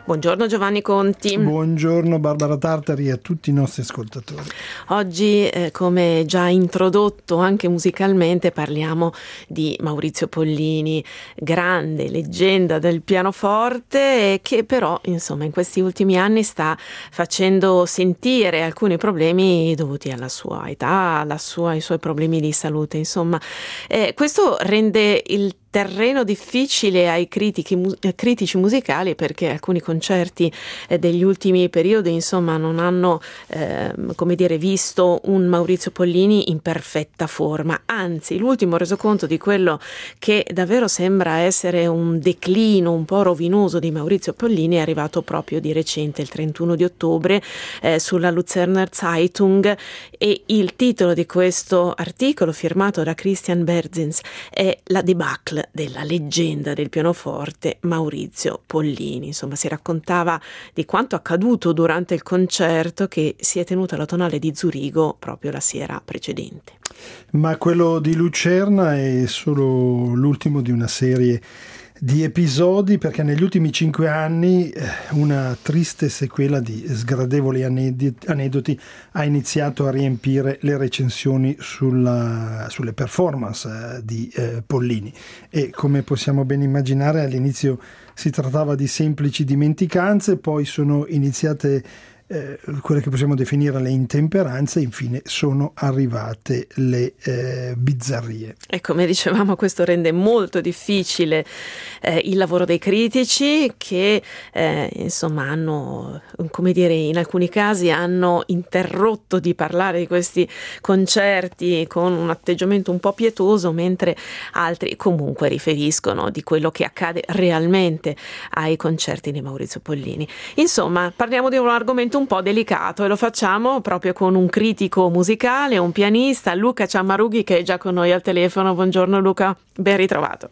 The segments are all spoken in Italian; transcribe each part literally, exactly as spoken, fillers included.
Buongiorno Giovanni Conti. Buongiorno Barbara Tartari e a tutti i nostri ascoltatori. Oggi, eh, come già introdotto anche musicalmente, parliamo di Maurizio Pollini, grande leggenda del pianoforte che però insomma in questi ultimi anni sta facendo sentire alcuni problemi dovuti alla sua età, alla sua, ai suoi problemi di salute. Insomma, eh, questo rende il terreno difficile ai critici, mu- critici musicali, perché alcuni concerti eh, degli ultimi periodi insomma non hanno eh, come dire visto un Maurizio Pollini in perfetta forma, anzi l'ultimo resoconto di quello che davvero sembra essere un declino un po' rovinoso di Maurizio Pollini è arrivato proprio di recente, il trentuno di ottobre, eh, sulla Luzerner Zeitung, e il titolo di questo articolo firmato da Christian Berzins è La debacle della leggenda del pianoforte Maurizio Pollini. Insomma, si raccontava di quanto accaduto durante il concerto che si è tenuto alla Tonale di Zurigo proprio la sera precedente. Ma quello di Lucerna è solo l'ultimo di una serie di episodi, perché negli ultimi cinque anni una triste sequela di sgradevoli aneddoti ha iniziato a riempire le recensioni sulla, sulle performance di eh, Pollini, e come possiamo ben immaginare all'inizio si trattava di semplici dimenticanze, poi sono iniziate Eh, quelle che possiamo definire le intemperanze, infine sono arrivate le eh, bizzarrie. E come dicevamo, questo rende molto difficile eh, il lavoro dei critici che eh, insomma hanno, come dire, in alcuni casi hanno interrotto di parlare di questi concerti con un atteggiamento un po' pietoso, mentre altri comunque riferiscono di quello che accade realmente ai concerti di Maurizio Pollini. Insomma, parliamo di un argomento un po' delicato e lo facciamo proprio con un critico musicale, un pianista, Luca Ciammarughi, che è già con noi al telefono. Buongiorno Luca, ben ritrovato.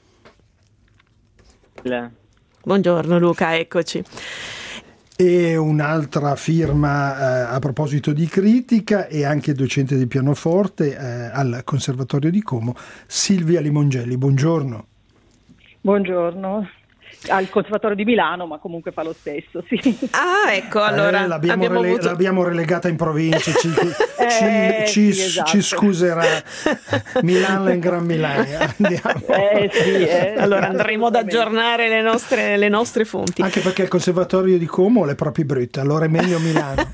Le. Buongiorno Luca, eccoci. E un'altra firma eh, a proposito di critica, e anche docente di pianoforte eh, al Conservatorio di Como, Silvia Limongelli. Buongiorno. Buongiorno. Al Conservatorio di Milano, ma comunque fa lo stesso, sì. Ah, ecco, allora eh, l'abbiamo, abbiamo rele- avuto... l'abbiamo relegata in provincia, ci, eh, ci, sì, ci, esatto. ci scuserà Milano e Gran Milano. Andiamo. Eh, sì, eh, allora andremo ad aggiornare le nostre, le nostre fonti. Anche perché il Conservatorio di Como le proprie brutte, allora è meglio Milano.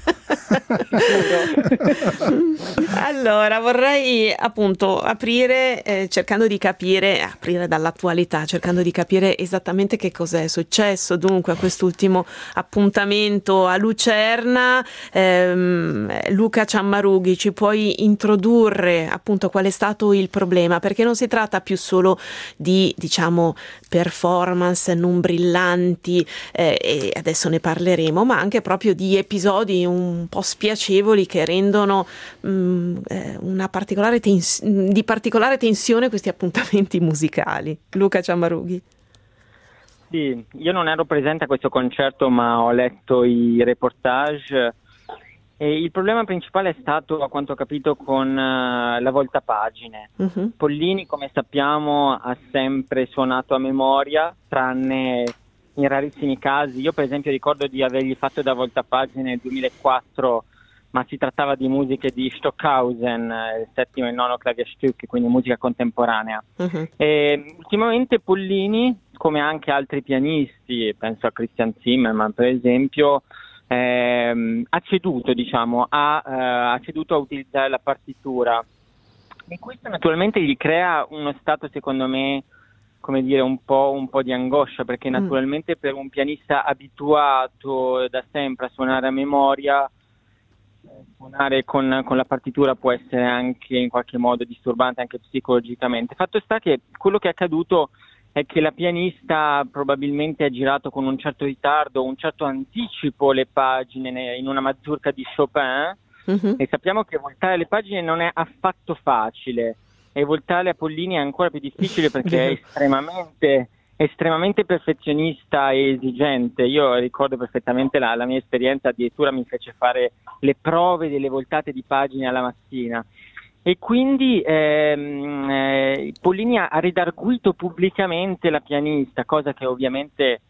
Allora vorrei appunto aprire eh, cercando di capire, aprire dall'attualità, cercando di capire esattamente che cos'è successo dunque a quest'ultimo appuntamento a Lucerna. ehm, Luca Ciammarughi, ci puoi introdurre appunto qual è stato il problema, perché non si tratta più solo di, diciamo, performance non brillanti, eh, e adesso ne parleremo, ma anche proprio di episodi un po' spiacevoli che rendono mh, eh, una particolare tens- di particolare tensione questi appuntamenti musicali. Luca Ciammarughi. Sì, io non ero presente a questo concerto, ma ho letto i reportage. E il problema principale è stato, a quanto ho capito, con uh, la voltapagine. Uh-huh. Pollini, come sappiamo, ha sempre suonato a memoria, tranne in rarissimi casi. Io per esempio ricordo di avergli fatto da voltapagine nel duemilaquattro, ma si trattava di musiche di Stockhausen, il settimo e il nono Klavierstück, quindi musica contemporanea. Uh-huh. E ultimamente Pollini, come anche altri pianisti, penso a Christian Zimmermann per esempio, ehm, ha ceduto, diciamo, ha, eh, ha ceduto a utilizzare la partitura, e questo naturalmente gli crea uno stato, secondo me, come dire, un po', un po' di angoscia, perché naturalmente per un pianista abituato da sempre a suonare a memoria, suonare con, con la partitura può essere anche in qualche modo disturbante, anche psicologicamente. Fatto sta che quello che è accaduto è che la pianista probabilmente ha girato con un certo ritardo, un certo anticipo le pagine in una mazurka di Chopin, uh-huh. e sappiamo che voltare le pagine non è affatto facile, e voltare a Pollini è ancora più difficile perché è estremamente... estremamente perfezionista e esigente. Io ricordo perfettamente la, la mia esperienza, addirittura mi fece fare le prove delle voltate di pagine alla mattina, e quindi ehm, eh, Pollini ha ridarguito pubblicamente la pianista, cosa che ovviamente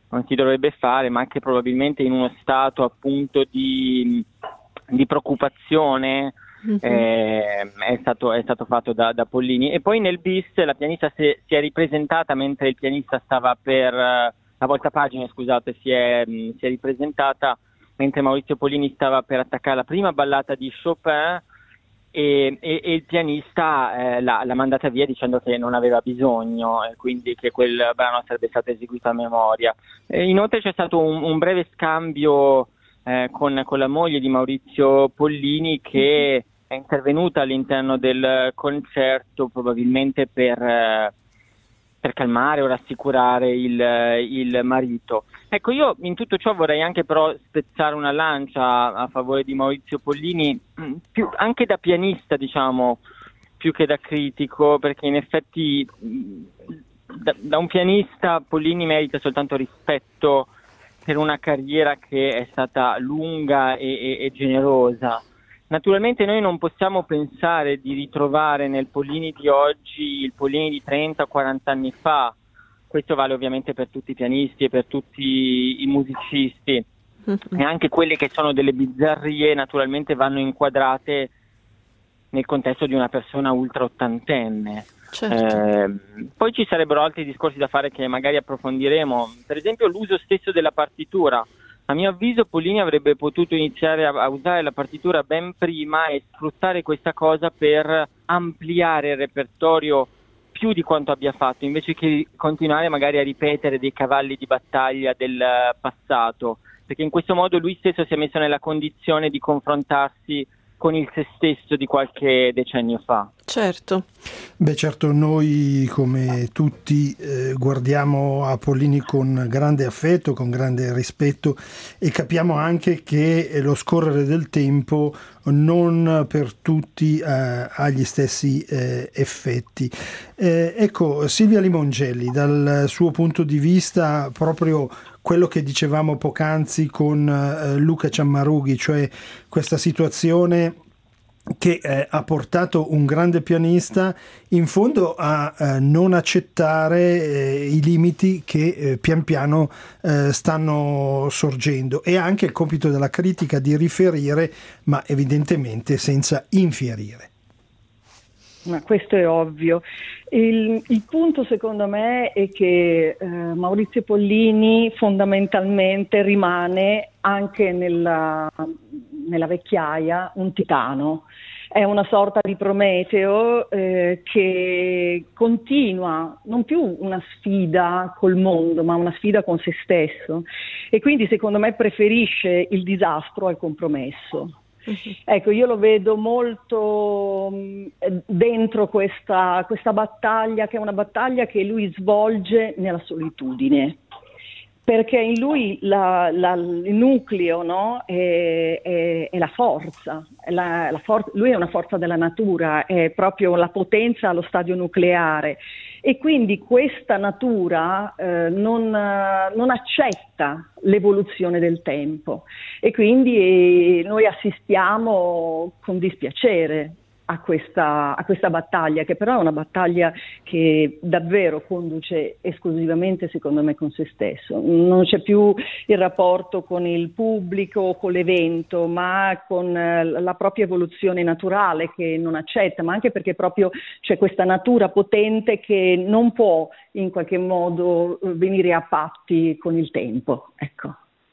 non si dovrebbe fare, ma che probabilmente in uno stato appunto di, di preoccupazione mm-hmm. eh, è, stato, è stato fatto da, da Pollini. E poi nel bis la pianista si, si è ripresentata mentre il pianista stava per, la voltapagine scusate, si è, si è ripresentata mentre Maurizio Pollini stava per attaccare la prima ballata di Chopin, E, e, e il pianista eh, l'ha, l'ha mandata via dicendo che non aveva bisogno e quindi che quel brano sarebbe stato eseguito a memoria. E inoltre c'è stato un, un breve scambio eh, con, con la moglie di Maurizio Pollini, che è intervenuta all'interno del concerto probabilmente per, eh, per calmare o rassicurare il, il marito. Ecco, io in tutto ciò vorrei anche però spezzare una lancia a favore di Maurizio Pollini, più, anche da pianista, diciamo, più che da critico, perché in effetti da, da un pianista Pollini merita soltanto rispetto per una carriera che è stata lunga e, e, e generosa. Naturalmente noi non possiamo pensare di ritrovare nel Pollini di oggi il Pollini di trenta o quaranta anni fa. Questo vale ovviamente per tutti i pianisti e per tutti i musicisti, mm-hmm. e anche quelle che sono delle bizzarrie naturalmente vanno inquadrate nel contesto di una persona ultra ottantenne. Certo. Eh, poi ci sarebbero altri discorsi da fare che magari approfondiremo, per esempio l'uso stesso della partitura. A mio avviso Pollini avrebbe potuto iniziare a, a usare la partitura ben prima e sfruttare questa cosa per ampliare il repertorio più di quanto abbia fatto, invece che continuare magari a ripetere dei cavalli di battaglia del passato, perché in questo modo lui stesso si è messo nella condizione di confrontarsi con il se stesso di qualche decennio fa. Certo. Beh, certo, noi come tutti eh, guardiamo a Pollini con grande affetto, con grande rispetto, e capiamo anche che lo scorrere del tempo non per tutti eh, ha gli stessi eh, effetti. Eh, ecco, Silvia Limongelli, dal suo punto di vista, proprio quello che dicevamo poc'anzi con eh, Luca Ciammarughi, cioè questa situazione che eh, ha portato un grande pianista in fondo a eh, non accettare eh, i limiti che eh, pian piano eh, stanno sorgendo, e anche il compito della critica di riferire, ma evidentemente senza infierire. Ma questo è ovvio. Il, il punto secondo me è che eh, Maurizio Pollini fondamentalmente rimane anche nella, nella vecchiaia un titano. È una sorta di Prometeo eh, che continua non più una sfida col mondo, ma una sfida con se stesso, e quindi secondo me preferisce il disastro al compromesso. Ecco, io lo vedo molto mh, dentro questa, questa battaglia, che è una battaglia che lui svolge nella solitudine, perché in lui la, la, il nucleo, no, è, è, è la forza, è la, la for- lui è una forza della natura, è proprio la potenza allo stadio nucleare, e quindi questa natura eh, non, non accetta l'evoluzione del tempo, e quindi noi assistiamo con dispiacere a questa, a questa battaglia, che però è una battaglia che davvero conduce esclusivamente, secondo me, con se stesso. Non c'è più il rapporto con il pubblico, con l'evento, ma con la propria evoluzione naturale che non accetta, ma anche perché proprio c'è questa natura potente che non può in qualche modo venire a patti con il tempo. Ecco.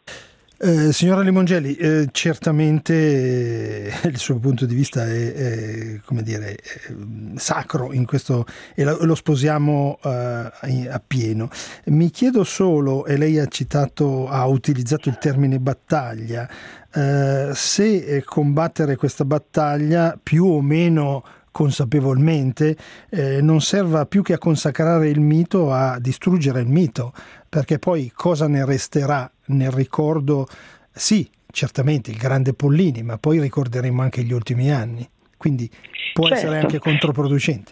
Eh, signora Limongelli, eh, certamente eh, il suo punto di vista è, è come dire, è sacro in questo, e lo, lo sposiamo eh, appieno. Mi chiedo solo, e lei ha citato, ha utilizzato il termine battaglia, eh, se combattere questa battaglia più o meno consapevolmente eh, non serva più che a consacrare il mito, a distruggere il mito, perché poi cosa ne resterà nel ricordo? Sì, certamente il grande Pollini, ma poi ricorderemo anche gli ultimi anni, quindi può certo. essere anche controproducente.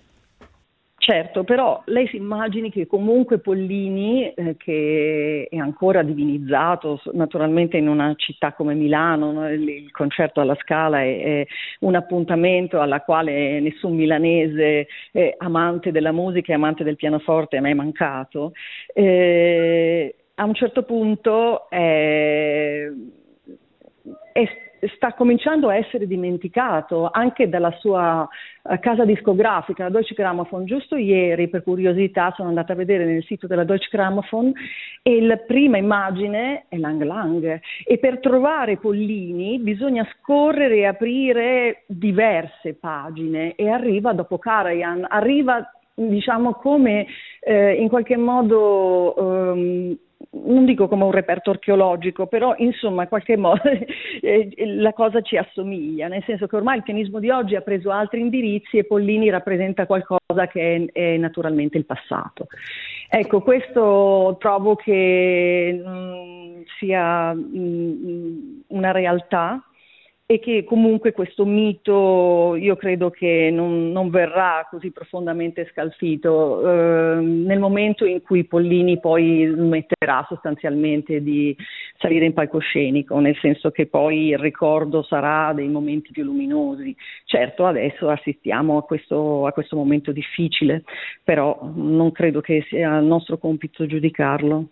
Certo, però lei si immagini che comunque Pollini, eh, che è ancora divinizzato naturalmente in una città come Milano, no? il, il concerto alla Scala è, è un appuntamento alla quale nessun milanese eh, amante della musica e amante del pianoforte è mai mancato, eh, a un certo punto è, è sta cominciando a essere dimenticato anche dalla sua uh, casa discografica, la Deutsche Grammophon. Giusto ieri, per curiosità, sono andata a vedere nel sito della Deutsche Grammophon e la prima immagine è Lang Lang, e per trovare Pollini bisogna scorrere e aprire diverse pagine, e arriva dopo Karajan, arriva diciamo come eh, in qualche modo um, non dico come un reperto archeologico, però insomma in qualche modo la cosa ci assomiglia, nel senso che ormai il pianismo di oggi ha preso altri indirizzi e Pollini rappresenta qualcosa che è, è naturalmente il passato. Ecco, questo trovo che mh, sia mh, una realtà, e che comunque questo mito io credo che non, non verrà così profondamente scalfito eh, nel momento in cui Pollini poi smetterà sostanzialmente di salire in palcoscenico, nel senso che poi il ricordo sarà dei momenti più luminosi. Certo, adesso assistiamo a questo, a questo momento difficile, però non credo che sia il nostro compito giudicarlo.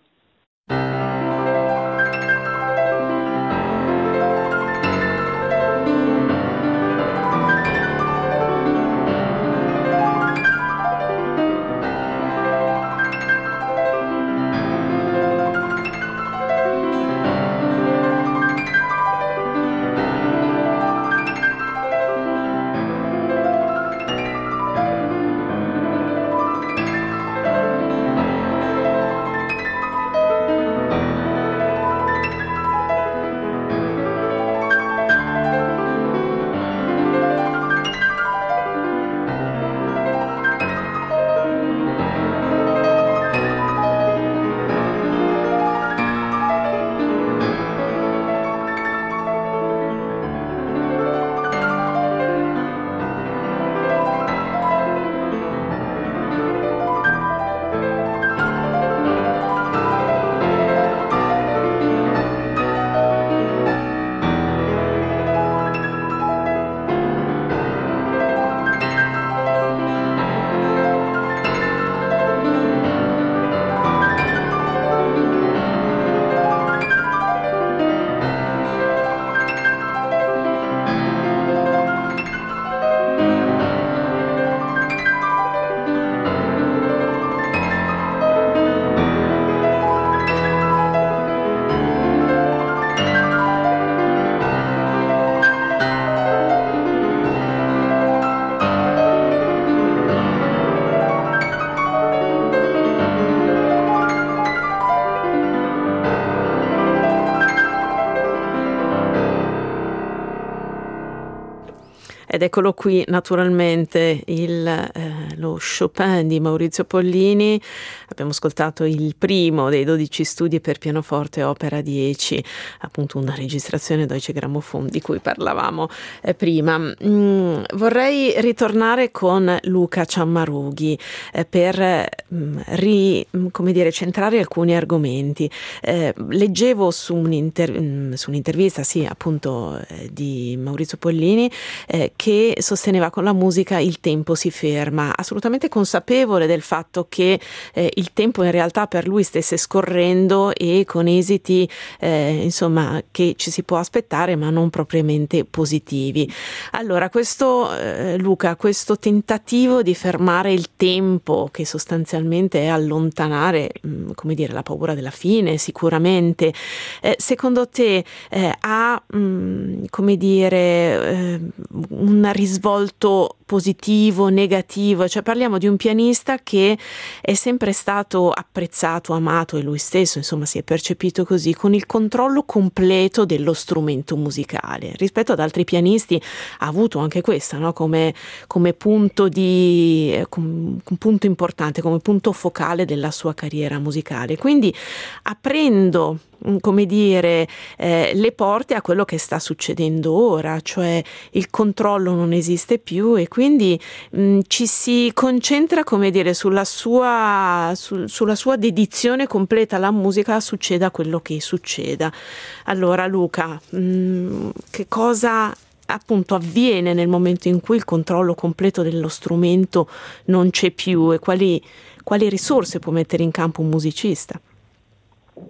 Ed eccolo qui naturalmente il, eh, lo Chopin di Maurizio Pollini. Abbiamo ascoltato il primo dei dodici studi per pianoforte opera dieci, appunto una registrazione Deutsche Grammophon di cui parlavamo eh, prima. Mm, vorrei ritornare con Luca Ciammarughi eh, per mm, ri, come dire, centrare alcuni argomenti. Eh, leggevo su, un'inter- su un'intervista, sì, appunto eh, di Maurizio Pollini, eh, che sosteneva: con la musica il tempo si ferma, assolutamente consapevole del fatto che eh, il tempo in realtà per lui stesse scorrendo e con esiti eh, insomma che ci si può aspettare ma non propriamente positivi. Allora questo eh, Luca, questo tentativo di fermare il tempo, che sostanzialmente è allontanare mh, come dire la paura della fine sicuramente, eh, secondo te eh, ha mh, come dire eh, un risvolto positivo, negativo? Cioè parliamo di un pianista che è sempre stato apprezzato, amato, e lui stesso insomma si è percepito così, con il controllo completo dello strumento musicale. Rispetto ad altri pianisti ha avuto anche questa, no? come, come punto di eh, com, un punto importante, come punto focale della sua carriera musicale. Quindi aprendo come dire eh, le porte a quello che sta succedendo ora, cioè il controllo non esiste più e quindi mh, ci si concentra come dire sulla sua su, sulla sua dedizione completa alla musica, succeda quello che succeda. Allora Luca, mh, che cosa appunto avviene nel momento in cui il controllo completo dello strumento non c'è più, e quali, quali risorse può mettere in campo un musicista?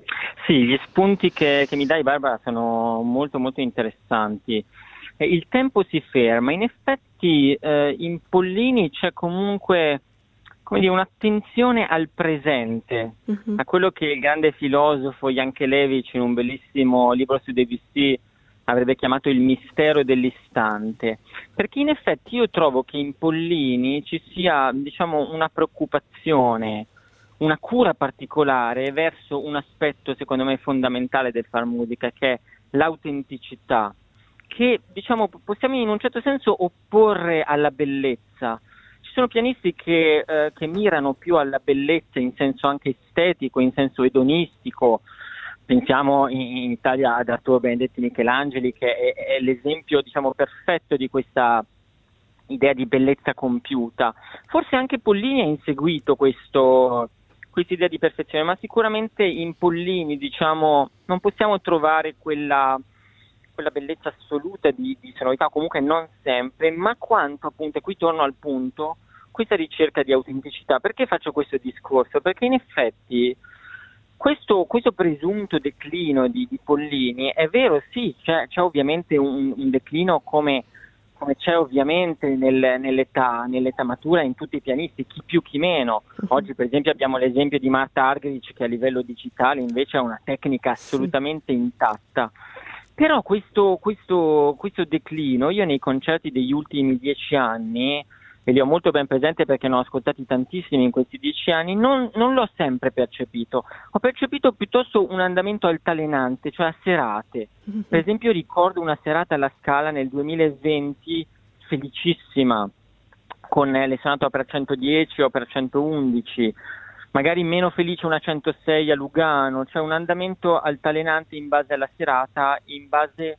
Sì, gli spunti che, che mi dai, Barbara, sono molto molto interessanti. Eh, il tempo si ferma, in effetti eh, in Pollini c'è comunque, come dire, un'attenzione al presente, Mhm. a quello che il grande filosofo Jankelevich in un bellissimo libro su Debussy avrebbe chiamato il mistero dell'istante, perché in effetti io trovo che in Pollini ci sia, diciamo, una preoccupazione, una cura particolare verso un aspetto secondo me fondamentale del far musica, che è l'autenticità, che diciamo possiamo in un certo senso opporre alla bellezza. Ci sono pianisti che, eh, che mirano più alla bellezza in senso anche estetico, in senso edonistico. Pensiamo in, in Italia ad Arturo Benedetti Michelangeli, che è, è l'esempio diciamo perfetto di questa idea di bellezza compiuta. Forse anche Pollini ha inseguito questo questa idea di perfezione, ma sicuramente in Pollini, diciamo, non possiamo trovare quella, quella bellezza assoluta di, di sonorità, comunque non sempre, ma quanto, appunto, e qui torno al punto, questa ricerca di autenticità. Perché faccio questo discorso? Perché in effetti questo, questo presunto declino di, di Pollini è vero, sì, c'è, c'è ovviamente un, un declino come come c'è ovviamente nel, nell'età, nell'età matura in tutti i pianisti, chi più chi meno. Oggi per esempio abbiamo l'esempio di Marta Argerich, che a livello digitale invece ha una tecnica assolutamente intatta. Però questo, questo, questo declino, io nei concerti degli ultimi dieci anni, e li ho molto ben presente perché ne ho ascoltati tantissimi in questi dieci anni, non, non l'ho sempre percepito. Ho percepito piuttosto un andamento altalenante, cioè a serate. Per esempio ricordo una serata alla Scala nel duemilaventi felicissima, con le sonate opera centodieci o opera centoundici, magari meno felice una centosei a Lugano, cioè un andamento altalenante in base alla serata, in base,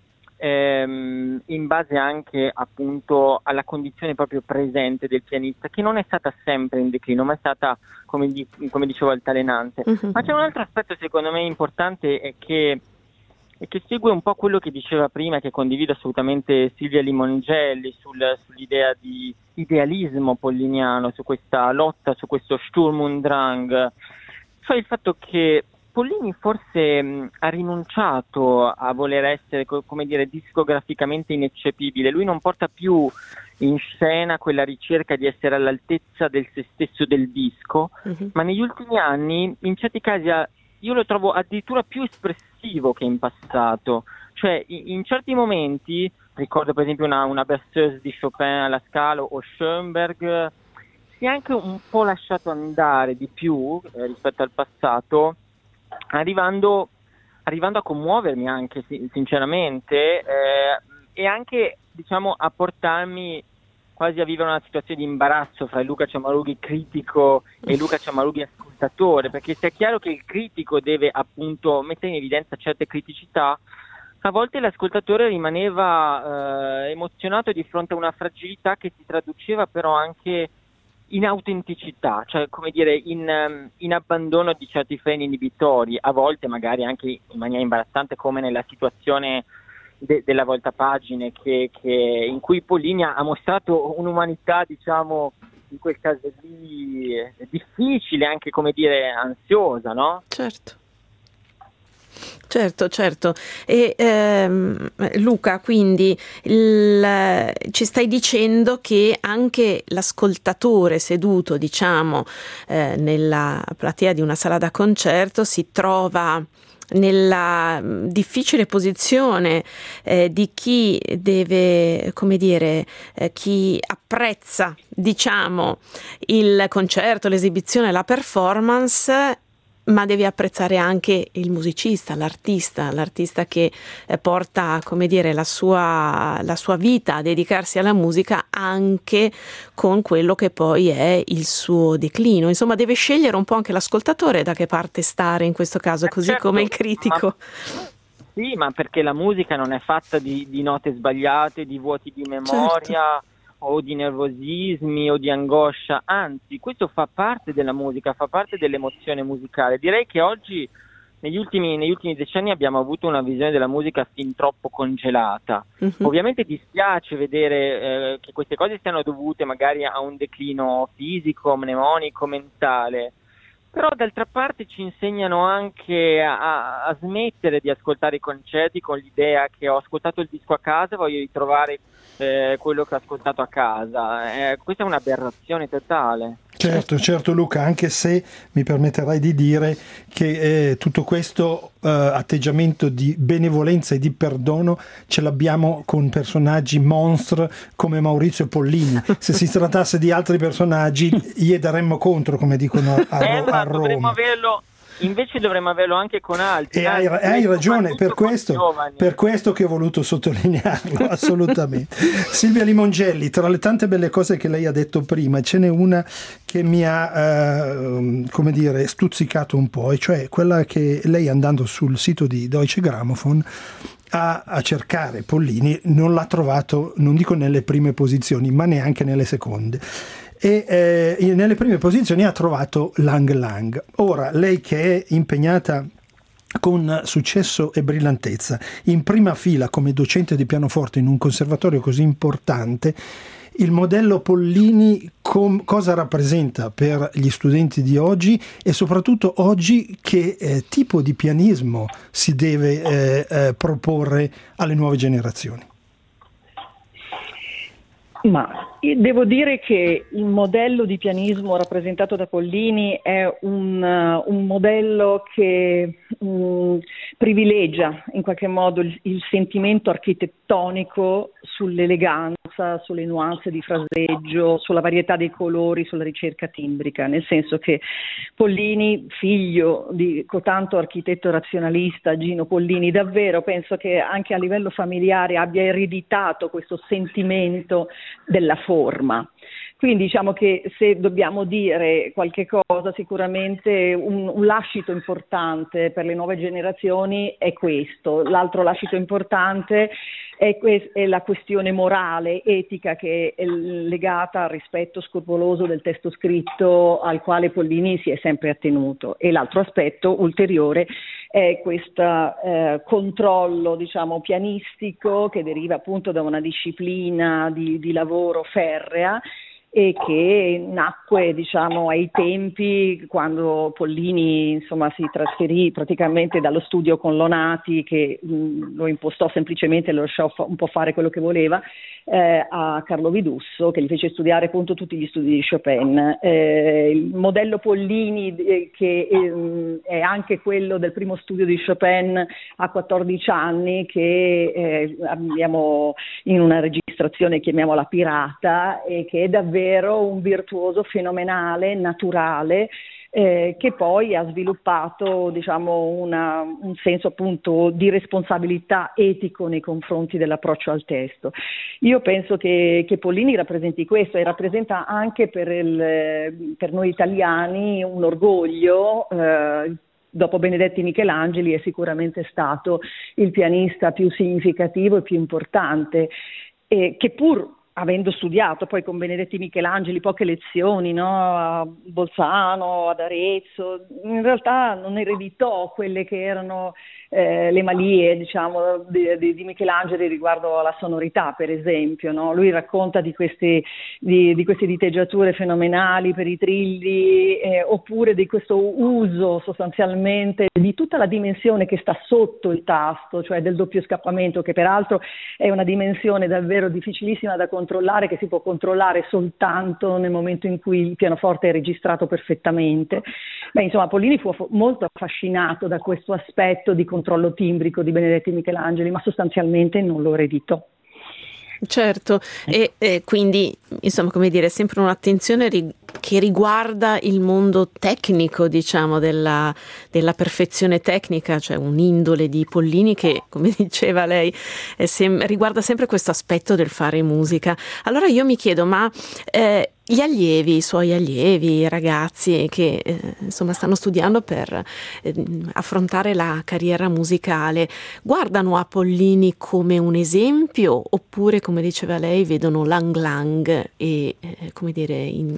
ehm, in base anche appunto alla condizione proprio presente del pianista, che non è stata sempre in declino, ma è stata, come, di, come dicevo, altalenante. Mhm. Ma c'è un altro aspetto secondo me importante, è che e che segue un po' quello che diceva prima, che condivido assolutamente Silvia Limongelli, sul, sull'idea di idealismo polliniano, su questa lotta, su questo Sturm und Drang, cioè il fatto che Pollini forse mh, ha rinunciato a voler essere, co- come dire, discograficamente ineccepibile. Lui non porta più in scena quella ricerca di essere all'altezza del se stesso del disco, Mhm. ma negli ultimi anni in certi casi ha, io lo trovo addirittura più espressivo che in passato, cioè in, in certi momenti, ricordo per esempio una, una berceuse di Chopin alla Scala o Schoenberg, si è anche un po' lasciato andare di più eh, rispetto al passato, arrivando, arrivando a commuovermi anche sin- sinceramente eh, e anche diciamo a portarmi quasi a vivere una situazione di imbarazzo fra Luca Ciamarughi critico e Luca Ciamarughi ascoltatore, perché se è chiaro che il critico deve appunto mettere in evidenza certe criticità, a volte l'ascoltatore rimaneva eh, emozionato di fronte a una fragilità che si traduceva però anche in autenticità, cioè come dire in, um, in abbandono di certi freni inibitori, a volte magari anche in maniera imbarazzante, come nella situazione de- della voltapagine che, che in cui Pollini ha mostrato un'umanità, diciamo, in quel caso lì eh, difficile, anche come dire ansiosa, no? Certo. Certo, certo. E ehm, Luca, quindi il, ci stai dicendo che anche l'ascoltatore seduto, diciamo, eh, nella platea di una sala da concerto si trova nella difficile posizione eh, di chi deve, come dire, eh, chi apprezza, diciamo, il concerto, l'esibizione, la performance, ma devi apprezzare anche il musicista, l'artista, l'artista che eh, porta, come dire, la sua, la sua vita a dedicarsi alla musica anche con quello che poi è il suo declino. Insomma, deve scegliere un po' anche l'ascoltatore da che parte stare in questo caso, così Certo, come il critico. ma, sì, ma perché la musica non è fatta di, di note sbagliate, di vuoti di memoria, certo, o di nervosismi o di angoscia, anzi questo fa parte della musica, fa parte dell'emozione musicale. Direi che oggi negli ultimi, negli ultimi decenni abbiamo avuto una visione della musica fin troppo congelata. Uh-huh. Ovviamente dispiace vedere eh, che queste cose siano dovute magari a un declino fisico, mnemonico, mentale, Però d'altra parte ci insegnano anche a, a smettere di ascoltare i concerti con l'idea che ho ascoltato il disco a casa e voglio ritrovare eh, quello che ho ascoltato a casa. Eh, questa è un'aberrazione totale. Certo, certo Luca, anche se mi permetterai di dire che eh, tutto questo eh, atteggiamento di benevolenza e di perdono ce l'abbiamo con personaggi monstre come Maurizio Pollini. Se si trattasse di altri personaggi gli daremmo contro, come dicono a, eh, a Roma. Dovremmo averlo, invece dovremmo averlo anche con altri. E hai, hai ragione, per questo, per questo che ho voluto sottolinearlo, assolutamente. Silvia Limongelli, tra le tante belle cose che lei ha detto prima, ce n'è una che mi ha, eh, come dire, stuzzicato un po', e cioè quella che lei, andando sul sito di Deutsche Grammophon a, a cercare Pollini, non l'ha trovato, non dico nelle prime posizioni, ma neanche nelle seconde. E eh, nelle prime posizioni ha trovato Lang Lang. Ora, lei che è impegnata con successo e brillantezza in prima fila come docente di pianoforte in un conservatorio così importante, il modello Pollini com- cosa rappresenta per gli studenti di oggi, e soprattutto oggi che eh, tipo di pianismo si deve eh, eh, proporre alle nuove generazioni? Ma devo dire che il modello di pianismo rappresentato da Pollini è un, uh, un modello che um, privilegia in qualche modo il, il sentimento architettonico sull'eleganza, sulle nuanze di fraseggio, sulla varietà dei colori, sulla ricerca timbrica, nel senso che Pollini, figlio di cotanto architetto razionalista Gino Pollini, davvero penso che anche a livello familiare abbia ereditato questo sentimento della forma. Quindi diciamo che se dobbiamo dire qualche cosa, sicuramente un, un lascito importante per le nuove generazioni è questo. L'altro lascito importante è, que- è la questione morale, etica, che è legata al rispetto scrupoloso del testo scritto al quale Pollini si è sempre attenuto. E l'altro aspetto ulteriore è questo eh, controllo, diciamo, pianistico che deriva appunto da una disciplina di, di lavoro ferrea, e che nacque, diciamo, ai tempi quando Pollini, insomma, si trasferì praticamente dallo studio con Lonati, che mh, lo impostò semplicemente, lo lasciò fa- un po' fare quello che voleva, eh, a Carlo Vidusso, che gli fece studiare appunto tutti gli studi di Chopin. Eh, il modello Pollini, eh, che eh, è anche quello del primo studio di Chopin a quattordici anni, che eh, abbiamo in una registrazione, chiamiamola pirata, e che è davvero un virtuoso fenomenale, naturale, eh, che poi ha sviluppato, diciamo, una, un senso appunto di responsabilità etico nei confronti dell'approccio al testo. Io penso che, che Pollini rappresenti questo, e rappresenta anche per, il, per noi italiani un orgoglio. Eh, dopo Benedetti Michelangeli è sicuramente stato il pianista più significativo e più importante, eh, che pur avendo studiato poi con Benedetti Michelangeli poche lezioni, no, a Bolzano, ad Arezzo, in realtà non ereditò quelle che erano eh, le malie, diciamo, di, di, di Michelangeli riguardo alla sonorità, per esempio, no? Lui racconta di queste, di, di queste diteggiature fenomenali per i trilli, eh, oppure di questo uso sostanzialmente di tutta la dimensione che sta sotto il tasto, cioè del doppio scappamento, che peraltro è una dimensione davvero difficilissima da controllare, che si può controllare soltanto nel momento in cui il pianoforte è registrato perfettamente. Beh, insomma, Pollini fu molto affascinato da questo aspetto di controllo timbrico di Benedetti Michelangeli, ma sostanzialmente non lo ereditò. Certo, e, e quindi, insomma, come dire, sempre un'attenzione ri- che riguarda il mondo tecnico, diciamo, della, della perfezione tecnica, cioè un'indole di Pollini che, come diceva lei, è sem- riguarda sempre questo aspetto del fare musica. Allora io mi chiedo, ma eh, gli allievi, i suoi allievi, i ragazzi che eh, insomma stanno studiando per eh, affrontare la carriera musicale, guardano a Pollini come un esempio, oppure, come diceva lei, vedono Lang Lang e eh, come dire in,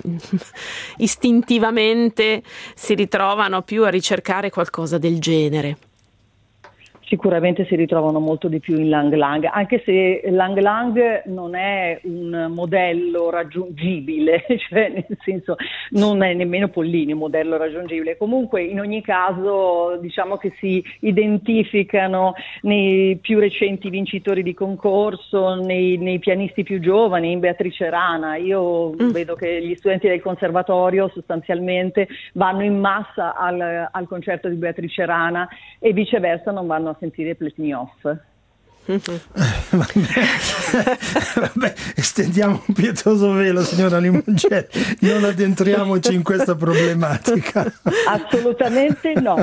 istintivamente si ritrovano più a ricercare qualcosa del genere? sicuramente si ritrovano molto di più in Lang Lang, anche se Lang Lang non è un modello raggiungibile, cioè nel senso non è nemmeno Pollini un modello raggiungibile. Comunque in ogni caso diciamo che si identificano nei più recenti vincitori di concorso, nei, nei pianisti più giovani, in Beatrice Rana. Io mm. vedo che gli studenti del conservatorio sostanzialmente vanno in massa al, al concerto di Beatrice Rana e viceversa non vanno a sentire Pletnyov. Vabbè, vabbè, estendiamo un pietoso velo, signora Limongelli, non addentriamoci in questa problematica. Assolutamente no.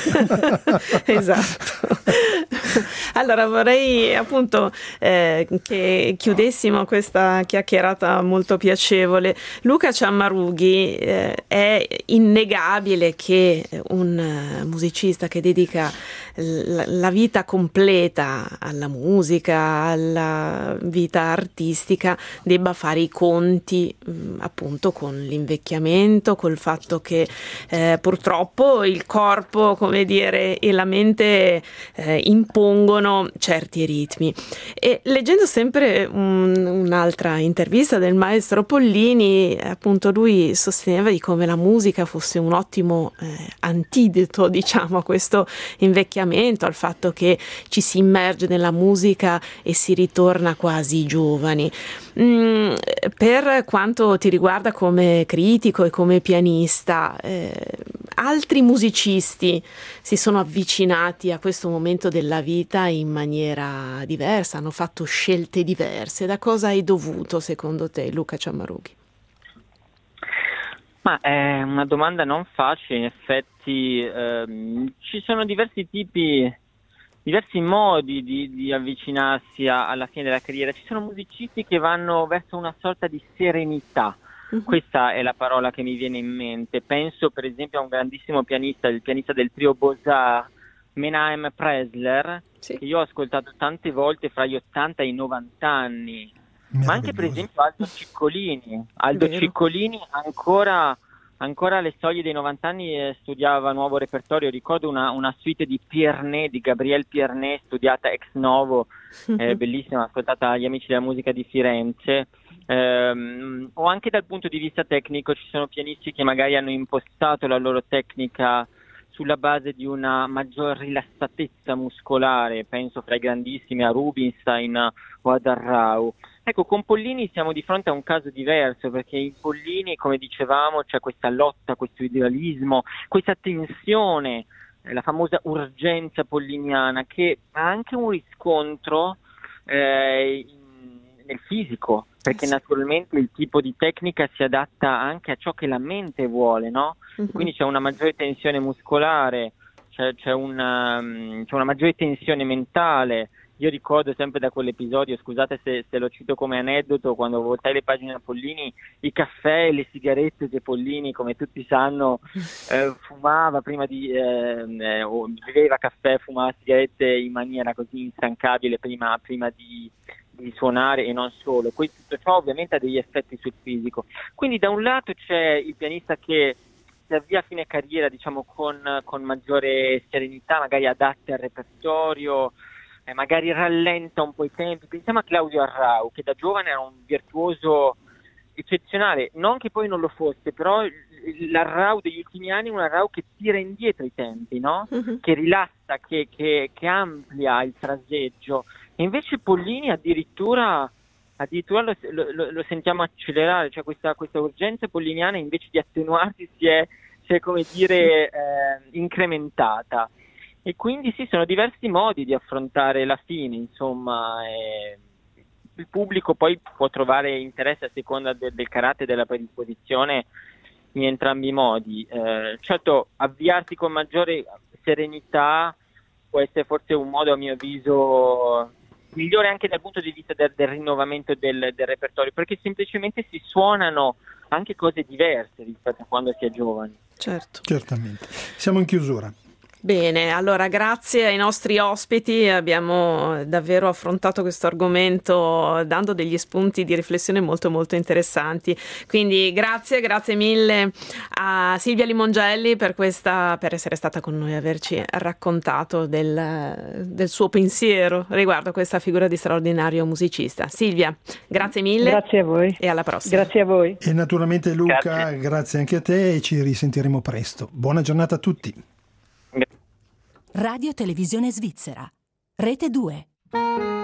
Esatto. Allora vorrei appunto eh, che chiudessimo questa chiacchierata molto piacevole. Luca Ciammarughi, eh, è innegabile che un musicista che dedica la, la vita completa alla musica, alla vita artistica, debba fare i conti mh, appunto con l'invecchiamento, col fatto che eh, purtroppo il corpo, come dire, e la mente eh, impongono certi ritmi. E leggendo sempre un, un'altra intervista del maestro Pollini, appunto lui sosteneva di come la musica fosse un ottimo eh, antidoto, diciamo, a questo invecchiamento, al fatto che ci si immerge nella musica e si ritorna quasi giovani. Mm, per quanto ti riguarda come critico e come pianista, eh, altri musicisti si sono avvicinati a questo momento della vita in maniera diversa, hanno fatto scelte diverse. Da cosa hai dovuto, secondo te, Luca Ciammarughi? Ma è una domanda non facile, in effetti ehm, ci sono diversi tipi, diversi modi di, di avvicinarsi a, alla fine della carriera. Ci sono musicisti che vanno verso una sorta di serenità, uh-huh. Questa è la parola che mi viene in mente. Penso per esempio a un grandissimo pianista, il pianista del trio Beaux-Arts, Menahem Presler, sì. Che io ho ascoltato tante volte fra gli ottanta e i novanta anni. Ma anche per esempio Aldo Ciccolini. Aldo Vero. Ciccolini ancora, ancora alle soglie dei novanta anni eh, studiava nuovo repertorio. Ricordo una, una suite di Pierné, di Gabriel Pierné, studiata ex novo, eh, bellissima, ascoltata agli Amici della Musica di Firenze. Eh, o anche dal punto di vista tecnico ci sono pianisti che magari hanno impostato la loro tecnica sulla base di una maggior rilassatezza muscolare, penso fra i grandissimi a Rubinstein o ad Arrau. Ecco, con Pollini siamo di fronte a un caso diverso, perché in Pollini, come dicevamo, c'è questa lotta, questo idealismo, questa tensione, la famosa urgenza polliniana, che ha anche un riscontro eh, in, nel fisico, perché naturalmente il tipo di tecnica si adatta anche a ciò che la mente vuole, no? Uh-huh. Quindi c'è una maggiore tensione muscolare, c'è, c'è, una, c'è una maggiore tensione mentale. Io ricordo sempre da quell'episodio, scusate se, se lo cito come aneddoto, quando voltai le pagine a Pollini, i caffè e le sigarette che Pollini, come tutti sanno, eh, fumava prima di, eh, eh, o beveva caffè, fumava sigarette in maniera così instancabile prima, prima di, di suonare, e non solo. Questo, tutto ciò ovviamente ha degli effetti sul fisico. Quindi da un lato c'è il pianista che si avvia a fine carriera, diciamo, con, con maggiore serenità, magari adatta al repertorio, Eh, magari rallenta un po' i tempi. Pensiamo a Claudio Arrau, che da giovane era un virtuoso eccezionale, non che poi non lo fosse, però l'Arrau degli ultimi anni è un Arrau che tira indietro i tempi, no? Uh-huh. Che rilassa, che, che, che amplia il fraseggio. E invece Pollini addirittura addirittura lo, lo, lo sentiamo accelerare, cioè questa, questa urgenza polliniana invece di attenuarsi si è, si è come dire eh, incrementata. E quindi sì, sono diversi modi di affrontare la fine, insomma, e il pubblico poi può trovare interesse a seconda del, del carattere e della predisposizione in entrambi i modi. Eh, certo, avviarsi con maggiore serenità può essere forse un modo, a mio avviso, migliore anche dal punto di vista del, del rinnovamento del, del repertorio, perché semplicemente si suonano anche cose diverse rispetto a quando si è giovani. Certo. Certamente. Siamo in chiusura. Bene, allora grazie ai nostri ospiti, abbiamo davvero affrontato questo argomento dando degli spunti di riflessione molto molto interessanti, quindi grazie, grazie mille a Silvia Limongelli per questa, per essere stata con noi, averci raccontato del, del suo pensiero riguardo a questa figura di straordinario musicista. Silvia, grazie mille. Grazie a voi. E alla prossima. Grazie a voi. E naturalmente Luca, Grazie. grazie anche a te e ci risentiremo presto. Buona giornata a tutti. Radio Televisione Svizzera, Rete due.